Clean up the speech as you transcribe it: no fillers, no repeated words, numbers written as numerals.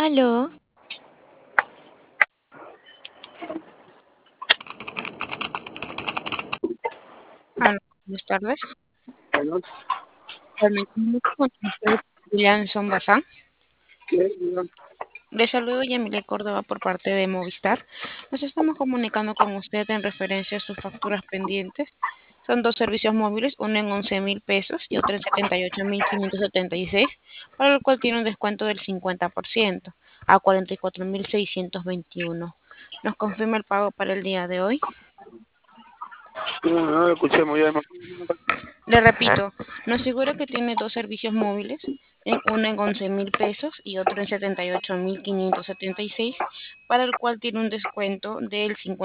Aló, Hola, buenas tardes. bueno, Me comunico con usted, Williamson Bazán. ¿qué? Diga. Le saludo Yamile Córdoba por parte de Movistar. Nos estamos comunicando con usted en referencia a sus facturas pendientes. Son dos servicios móviles, uno en 11.000 pesos y otro en 78.576, para el cual tiene un descuento del 50% a 44.621. ¿Nos confirma el pago para el día de hoy? No lo escuché muy bien. Le repito, nos asegura que tiene dos servicios móviles, uno en 11.000 pesos y otro en 78.576, para el cual tiene un descuento del 50%.